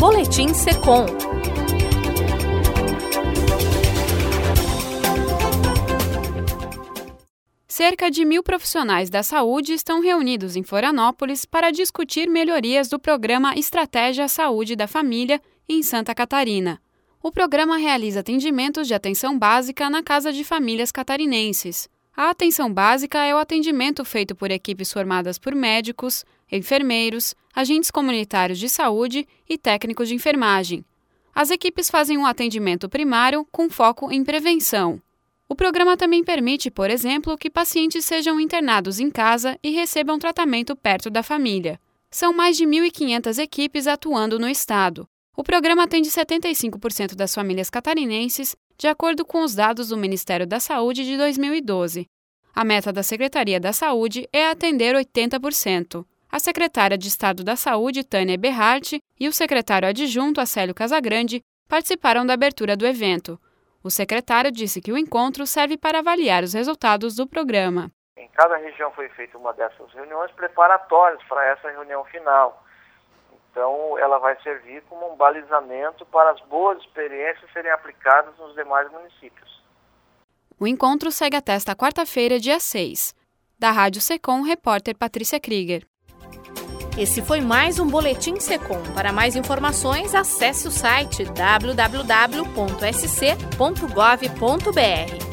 Boletim Secom. Cerca de 1.000 profissionais da saúde estão reunidos em Florianópolis para discutir melhorias do programa Estratégia Saúde da Família em Santa Catarina. O programa realiza atendimentos de atenção básica na Casa de Famílias catarinenses. A atenção básica é o atendimento feito por equipes formadas por médicos, enfermeiros, agentes comunitários de saúde e técnicos de enfermagem. As equipes fazem um atendimento primário com foco em prevenção. O programa também permite, por exemplo, que pacientes sejam internados em casa e recebam tratamento perto da família. São mais de 1.500 equipes atuando no estado. O programa atende 75% das famílias catarinenses, de acordo com os dados do Ministério da Saúde de 2012. A meta da Secretaria da Saúde é atender 80%. A secretária de Estado da Saúde, Tânia Eberhardt, e o secretário adjunto, Acélio Casagrande, participaram da abertura do evento. O secretário disse que o encontro serve para avaliar os resultados do programa. Em cada região foi feita uma dessas reuniões preparatórias para essa reunião final. Então, ela vai servir como um balizamento para as boas experiências serem aplicadas nos demais municípios. O encontro segue até esta quarta-feira, dia 6. Da Rádio Secom, repórter Patrícia Krieger. Esse foi mais um Boletim Secom. Para mais informações, acesse o site www.sc.gov.br.